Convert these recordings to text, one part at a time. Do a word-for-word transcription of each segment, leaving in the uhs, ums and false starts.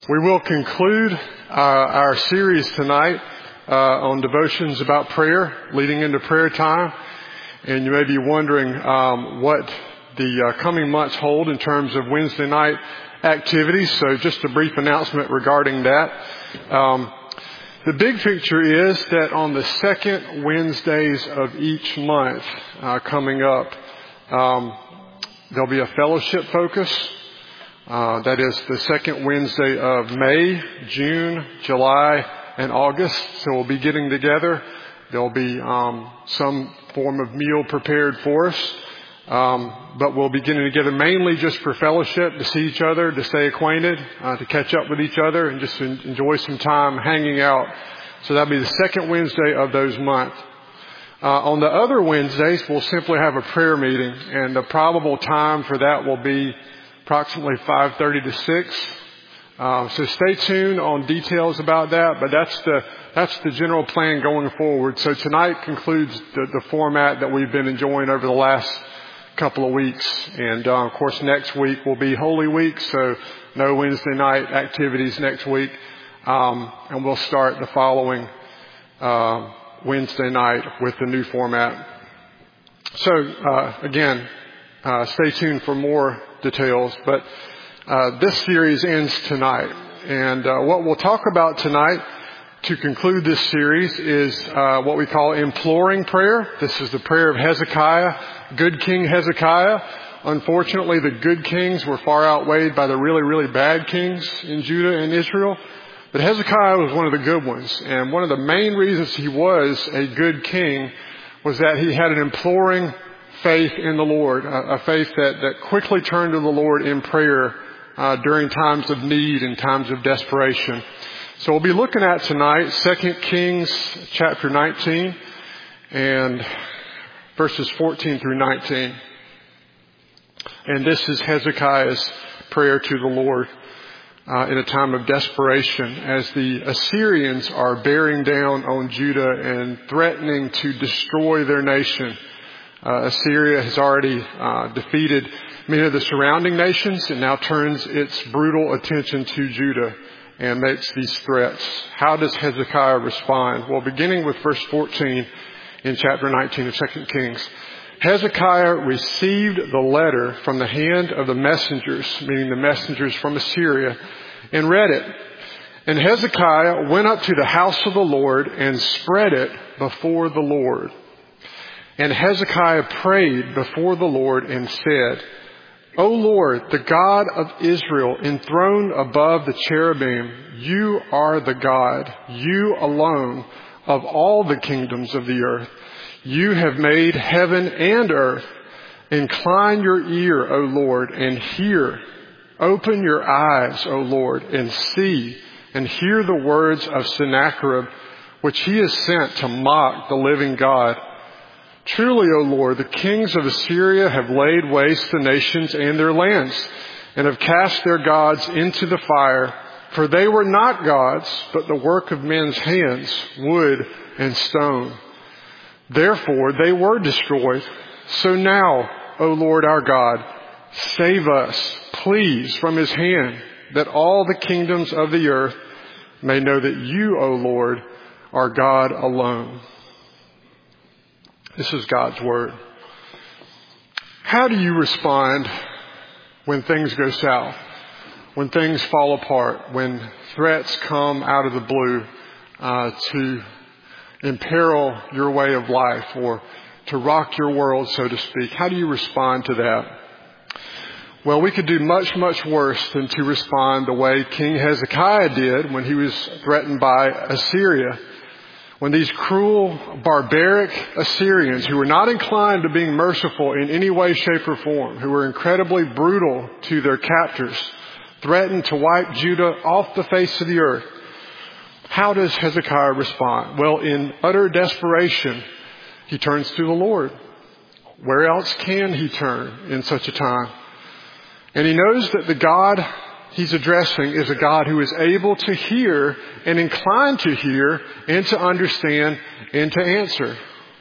We will conclude uh, our series tonight uh, on devotions about prayer, leading into prayer time. And you may be wondering um, what the uh, coming months hold in terms of Wednesday night activities. So just a brief announcement regarding that. Um, the big picture is that on the second Wednesdays of each month uh, coming up, um, there'll be a fellowship focus. Uh, that is the second Wednesday of May, June, July, and August. So we'll be getting together. There'll be um, some form of meal prepared for us. Um, but we'll be getting together mainly just for fellowship, to see each other, to stay acquainted, uh, to catch up with each other, and just to enjoy some time hanging out. So that'll be the second Wednesday of those months. Uh, on the other Wednesdays, we'll simply have a prayer meeting, and the probable time for that will be approximately five thirty to six. Uh, so stay tuned on details about that, but that's the that's the general plan going forward. So tonight concludes the, the format that we've been enjoying over the last couple of weeks. And uh, of course, next week will be Holy Week, so no Wednesday night activities next week. Um, and we'll start the following uh, Wednesday night with the new format. So uh, again, uh, stay tuned for more details, but uh, this series ends tonight. And uh, what we'll talk about tonight to conclude this series is uh, what we call imploring prayer. This is the prayer of Hezekiah, good King Hezekiah. Unfortunately, the good kings were far outweighed by the really, really bad kings in Judah and Israel. But Hezekiah was one of the good ones. And one of the main reasons he was a good king was that he had an imploring faith in the Lord, a faith that, that quickly turned to the Lord in prayer uh, during times of need and times of desperation. So we'll be looking at tonight Second Kings chapter nineteen and verses fourteen through nineteen. And this is Hezekiah's prayer to the Lord uh, in a time of desperation as the Assyrians are bearing down on Judah and threatening to destroy their nation. Uh, Assyria has already uh, defeated many of the surrounding nations and now turns its brutal attention to Judah and makes these threats. How does Hezekiah respond? Well, beginning with verse fourteen in chapter nineteen of Second Kings. Hezekiah received the letter from the hand of the messengers, meaning the messengers from Assyria, and read it. And Hezekiah went up to the house of the Lord and spread it before the Lord. And Hezekiah prayed before the Lord and said, O Lord, the God of Israel, enthroned above the cherubim, you are the God, you alone of all the kingdoms of the earth. You have made heaven and earth. Incline your ear, O Lord, and hear. Open your eyes, O Lord, and see, and hear the words of Sennacherib, which he has sent to mock the living God. Truly, O Lord, the kings of Assyria have laid waste the nations and their lands, and have cast their gods into the fire. For they were not gods, but the work of men's hands, wood and stone. Therefore they were destroyed. So now, O Lord our God, save us, please, from his hand, that all the kingdoms of the earth may know that you, O Lord, are God alone. This is God's word. How do you respond when things go south, when things fall apart, when threats come out of the blue uh, to imperil your way of life or to rock your world, so to speak? How do you respond to that? Well, we could do much, much worse than to respond the way King Hezekiah did when he was threatened by Assyria. When these cruel, barbaric Assyrians, who were not inclined to being merciful in any way, shape, or form, who were incredibly brutal to their captors, threatened to wipe Judah off the face of the earth, how does Hezekiah respond? Well, in utter desperation, he turns to the Lord. Where else can he turn in such a time? And he knows that the God he's addressing is a God who is able to hear and inclined to hear and to understand and to answer.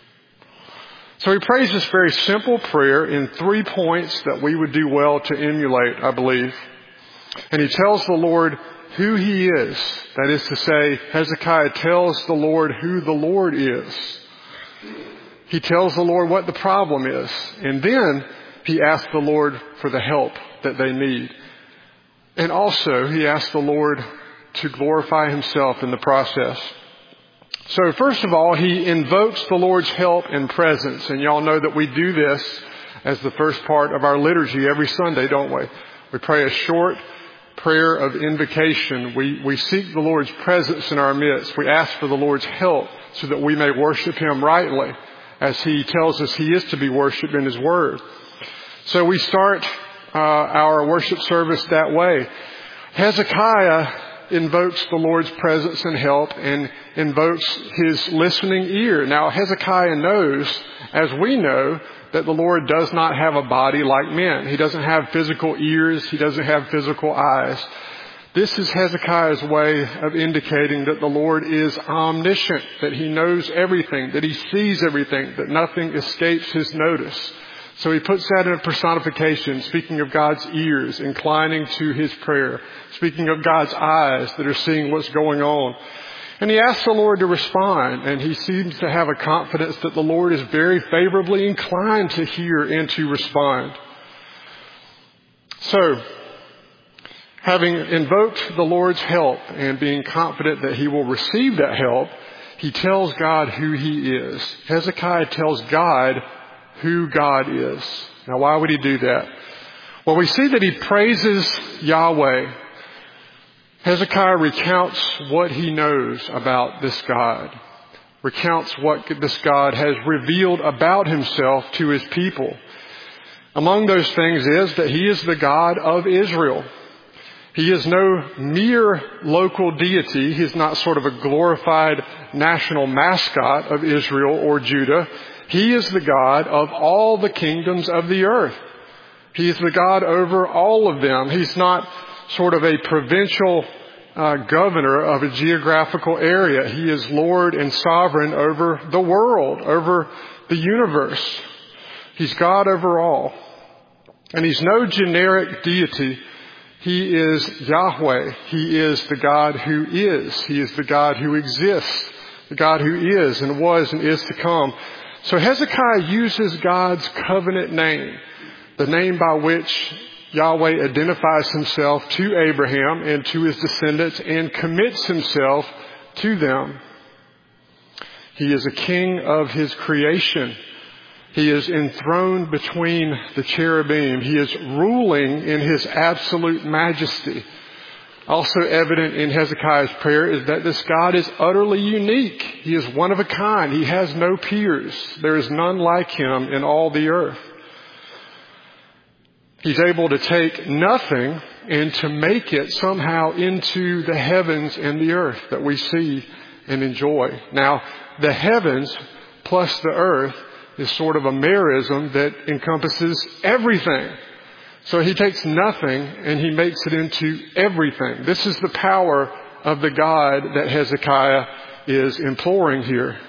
So he prays this very simple prayer in three points that we would do well to emulate, I believe. And he tells the Lord who he is. That is to say, Hezekiah tells the Lord who the Lord is. He tells the Lord what the problem is. And then he asks the Lord for the help that they need. And also he asks the Lord to glorify himself in the process. So first of all, he invokes the Lord's help and presence. And y'all know that we do this as the first part of our liturgy every Sunday, don't we? We pray a short prayer of invocation. We, we seek the Lord's presence in our midst. We ask for the Lord's help so that we may worship him rightly, as he tells us he is to be worshiped in his word. So we start uh, our worship service that way. Hezekiah invokes the Lord's presence and help and invokes his listening ear. Now, Hezekiah knows, as we know, that the Lord does not have a body like men. He doesn't have physical ears. He doesn't have physical eyes. This is Hezekiah's way of indicating that the Lord is omniscient, that he knows everything, that he sees everything, that nothing escapes his notice. So he puts that in a personification, speaking of God's ears, inclining to his prayer, speaking of God's eyes that are seeing what's going on. And he asks the Lord to respond, and he seems to have a confidence that the Lord is very favorably inclined to hear and to respond. So, having invoked the Lord's help and being confident that he will receive that help, he tells God who he is. Hezekiah tells God who God is. Now, why would he do that? Well, we see that he praises Yahweh. Hezekiah recounts what he knows about this God, recounts what this God has revealed about himself to his people. Among those things is that he is the God of Israel. He is no mere local deity. He is not sort of a glorified national mascot of Israel or Judah. He is the God of all the kingdoms of the earth. He is the God over all of them. He's not sort of a provincial uh, governor of a geographical area. He is Lord and sovereign over the world, over the universe. He's God over all. And he's no generic deity. He is Yahweh. He is the God who is. He is the God who exists, the God who is and was and is to come. So Hezekiah uses God's covenant name, the name by which Yahweh identifies himself to Abraham and to his descendants and commits himself to them. He is a king of his creation. He is enthroned between the cherubim. He is ruling in his absolute majesty. Also evident in Hezekiah's prayer is that this God is utterly unique. He is one of a kind. He has no peers. There is none like him in all the earth. He's able to take nothing and to make it somehow into the heavens and the earth that we see and enjoy. Now, the heavens plus the earth is sort of a merism that encompasses everything. So he takes nothing and he makes it into everything. This is the power of the God that Hezekiah is imploring here.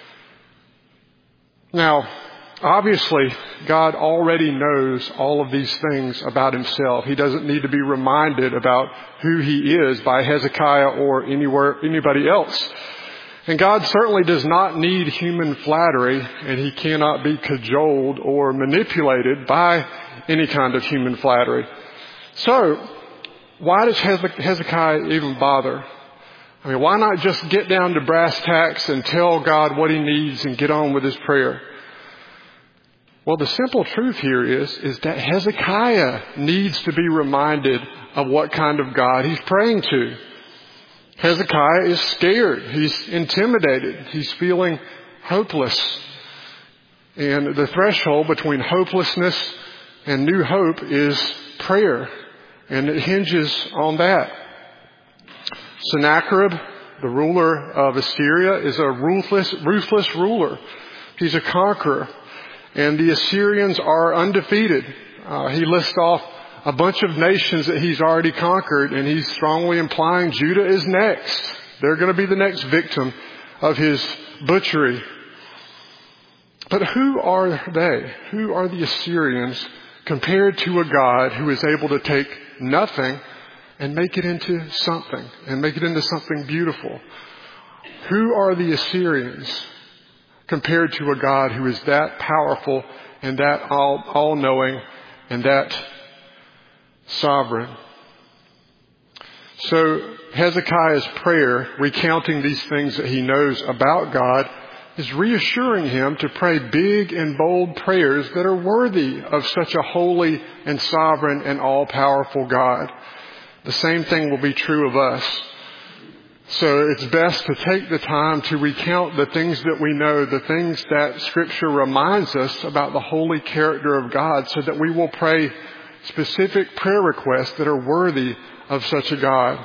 Now, obviously, God already knows all of these things about himself. He doesn't need to be reminded about who he is by Hezekiah or anywhere, anybody else. And God certainly does not need human flattery, and he cannot be cajoled or manipulated by any kind of human flattery. So, why does Hezekiah even bother? I mean, why not just get down to brass tacks and tell God what he needs and get on with his prayer? Well, the simple truth here is, is that Hezekiah needs to be reminded of what kind of God he's praying to. Hezekiah is scared. He's intimidated. He's feeling hopeless. And the threshold between hopelessness and new hope is prayer. And it hinges on that. Sennacherib, the ruler of Assyria, is a ruthless, ruthless ruler. He's a conqueror. And the Assyrians are undefeated. Uh, he lists off a bunch of nations that he's already conquered, and he's strongly implying Judah is next. They're going to be the next victim of his butchery. But who are they? Who are the Assyrians compared to a God who is able to take nothing and make it into something, and make it into something beautiful. Who are the Assyrians compared to a God who is that powerful and that all, all-knowing and that sovereign? So Hezekiah's prayer, recounting these things that he knows about God, is reassuring him to pray big and bold prayers that are worthy of such a holy and sovereign and all-powerful God. The same thing will be true of us. So it's best to take the time to recount the things that we know, the things that Scripture reminds us about the holy character of God, so that we will pray specific prayer requests that are worthy of such a God.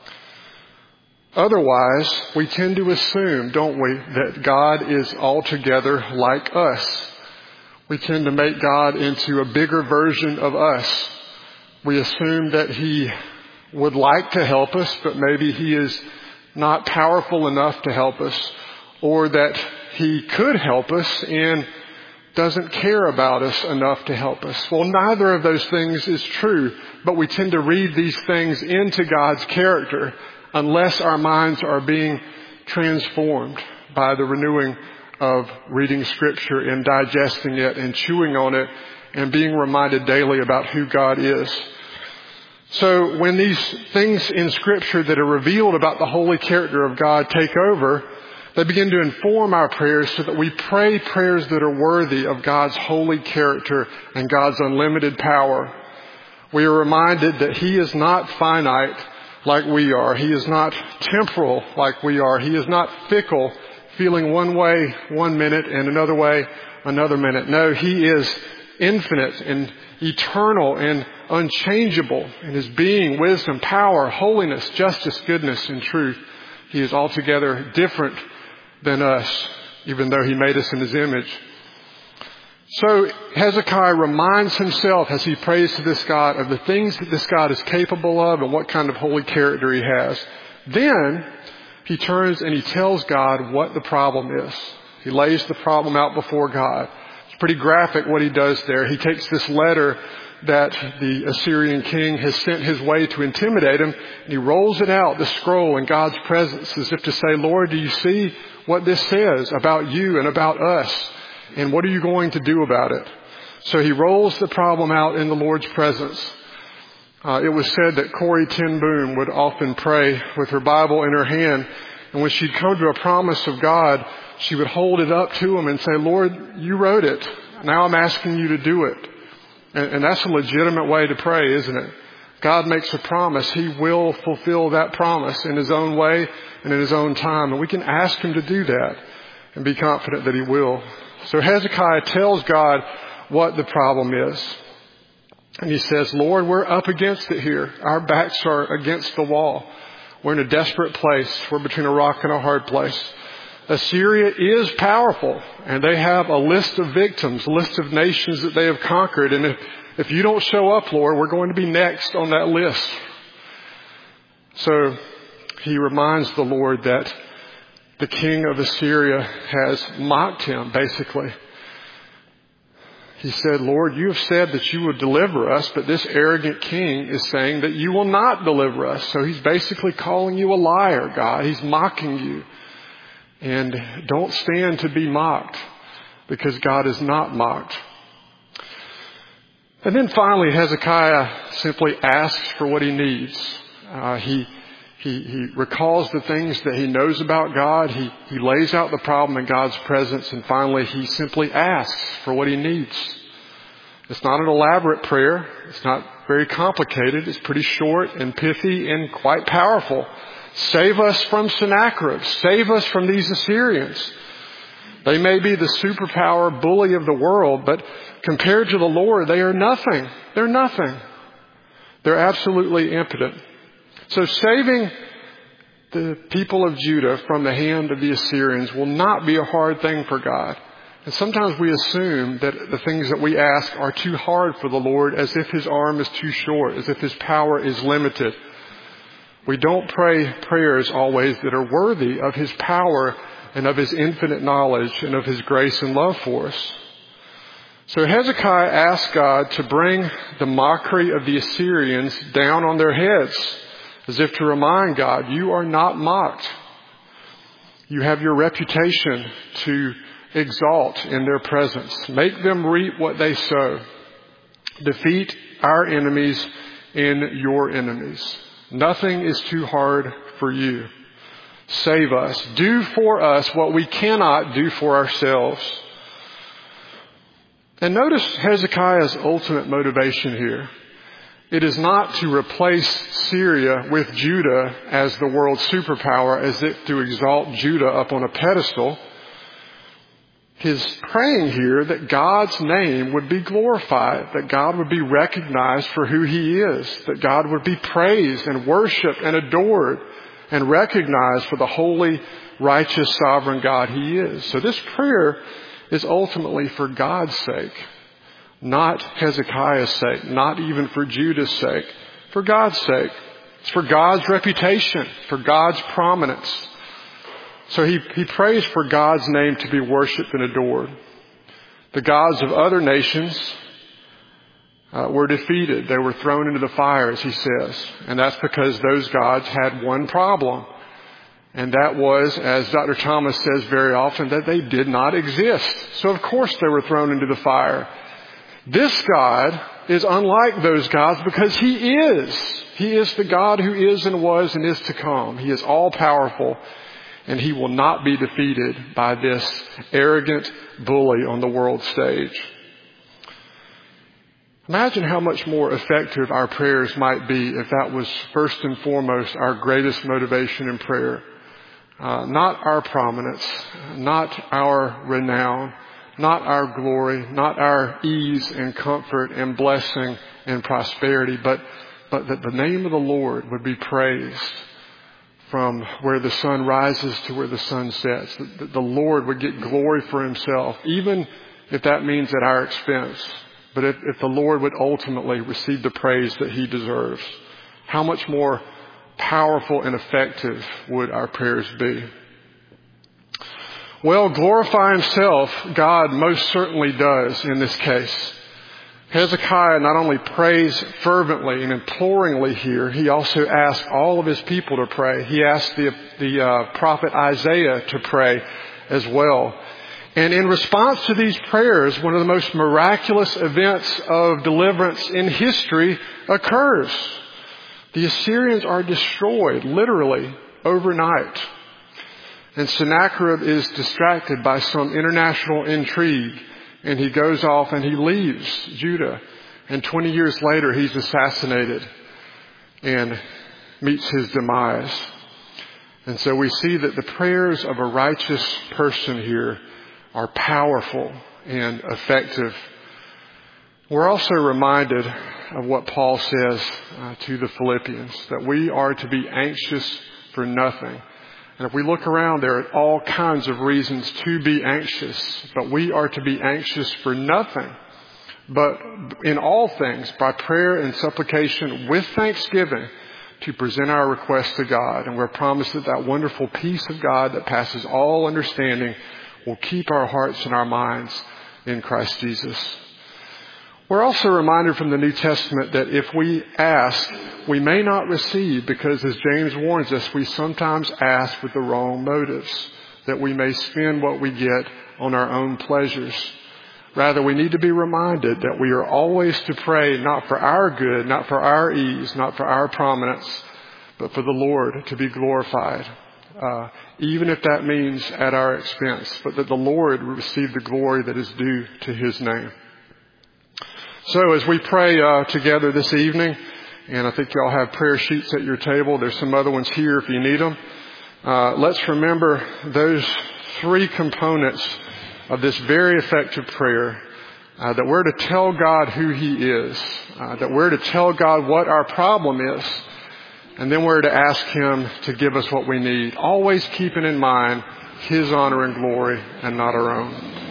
Otherwise, we tend to assume, don't we, that God is altogether like us. We tend to make God into a bigger version of us. We assume that He would like to help us, but maybe He is not powerful enough to help us, or that He could help us and doesn't care about us enough to help us. Well, neither of those things is true, but we tend to read these things into God's character unless our minds are being transformed by the renewing of reading Scripture and digesting it and chewing on it and being reminded daily about who God is. So when these things in Scripture that are revealed about the holy character of God take over, they begin to inform our prayers so that we pray prayers that are worthy of God's holy character and God's unlimited power. We are reminded that He is not finite like we are. He is not temporal like we are. He is not fickle, feeling one way one minute and another way another minute. No, He is infinite and eternal and unchangeable in His being, wisdom, power, holiness, justice, goodness, and truth. He is altogether different than us, even though He made us in His image. So Hezekiah reminds himself as he prays to this God of the things that this God is capable of and what kind of holy character He has. Then he turns and he tells God what the problem is. He lays the problem out before God. It's pretty graphic what he does there. He takes this letter that the Assyrian king has sent his way to intimidate him, and he rolls it out, the scroll, in God's presence, as if to say, Lord, do you see what this says about you and about us? And what are you going to do about it? So he rolls the problem out in the Lord's presence. Uh, it was said that Corrie ten Boom would often pray with her Bible in her hand, and when she'd come to a promise of God, she would hold it up to Him and say, Lord, you wrote it. Now I'm asking you to do it. And, and that's a legitimate way to pray, isn't it? God makes a promise. He will fulfill that promise in His own way and in His own time. And we can ask Him to do that and be confident that He will. So Hezekiah tells God what the problem is. And he says, Lord, we're up against it here. Our backs are against the wall. We're in a desperate place. We're between a rock and a hard place. Assyria is powerful, and they have a list of victims, a list of nations that they have conquered. And if, if you don't show up, Lord, we're going to be next on that list. So he reminds the Lord that the king of Assyria has mocked him, basically. He said, Lord, you have said that you would deliver us, but this arrogant king is saying that you will not deliver us. So he's basically calling you a liar, God. He's mocking you. And don't stand to be mocked, because God is not mocked. And then finally, Hezekiah simply asks for what he needs. Uh, he He, he recalls the things that he knows about God. He, he lays out the problem in God's presence. And finally, he simply asks for what he needs. It's not an elaborate prayer. It's not very complicated. It's pretty short and pithy and quite powerful. Save us from Sennacherib. Save us from these Assyrians. They may be the superpower bully of the world, but compared to the Lord, they are nothing. They're nothing. They're absolutely impotent. So saving the people of Judah from the hand of the Assyrians will not be a hard thing for God. And sometimes we assume that the things that we ask are too hard for the Lord, as if His arm is too short, as if His power is limited. We don't pray prayers always that are worthy of His power and of His infinite knowledge and of His grace and love for us. So Hezekiah asked God to bring the mockery of the Assyrians down on their heads. as if to remind God, you are not mocked. You have your reputation to exalt in their presence. Make them reap what they sow. Defeat our enemies and your enemies. Nothing is too hard for you. Save us. Do for us what we cannot do for ourselves. And notice Hezekiah's ultimate motivation here. It is not to replace Syria with Judah as the world's superpower, as if to exalt Judah up on a pedestal. His praying here that God's name would be glorified, that God would be recognized for who He is, that God would be praised and worshiped and adored and recognized for the holy, righteous, sovereign God He is. So this prayer is ultimately for God's sake, not Hezekiah's sake, not even for Judah's sake, for God's sake. It's for God's reputation, for God's prominence. So he, he prays for God's name to be worshiped and adored. The gods of other nations uh, were defeated. They were thrown into the fire, as he says. And that's because those gods had one problem. And that was, as Doctor Thomas says very often, that they did not exist. So of course they were thrown into the fire. This God is unlike those gods because He is. He is the God who is and was and is to come. He is all powerful. And He will not be defeated by this arrogant bully on the world stage. Imagine how much more effective our prayers might be if that was first and foremost our greatest motivation in prayer. Uh, not our prominence, not our renown, not our glory, not our ease and comfort and blessing and prosperity, but, but that the name of the Lord would be praised from where the sun rises to where the sun sets. That the Lord would get glory for Himself, even if that means at our expense. But if, if the Lord would ultimately receive the praise that He deserves, how much more powerful and effective would our prayers be? Well, glorify Himself, God most certainly does in this case. Hezekiah not only prays fervently and imploringly here, he also asks all of his people to pray. He asked the, the uh, prophet Isaiah to pray as well. And in response to these prayers, one of the most miraculous events of deliverance in history occurs. The Assyrians are destroyed, literally, overnight. And Sennacherib is distracted by some international intrigue. And he goes off and he leaves Judah. And twenty years later, he's assassinated and meets his demise. And so we see that the prayers of a righteous person here are powerful and effective. We're also reminded of what Paul says uh, to the Philippians, that we are to be anxious for nothing. And if we look around, there are all kinds of reasons to be anxious, but we are to be anxious for nothing. But in all things, by prayer and supplication with thanksgiving, to present our requests to God. And we're promised that that wonderful peace of God that passes all understanding will keep our hearts and our minds in Christ Jesus. We're also reminded from the New Testament that if we ask, we may not receive, because as James warns us, we sometimes ask with the wrong motives, that we may spend what we get on our own pleasures. Rather, we need to be reminded that we are always to pray not for our good, not for our ease, not for our prominence, but for the Lord to be glorified. Uh, even if that means at our expense, but that the Lord will receive the glory that is due to His name. So as we pray uh, together this evening, and I think you all have prayer sheets at your table. There's some other ones here if you need them. Uh, let's remember those three components of this very effective prayer. Uh, that we're to tell God who He is. Uh, that we're to tell God what our problem is. And then we're to ask Him to give us what we need. Always keeping in mind His honor and glory and not our own.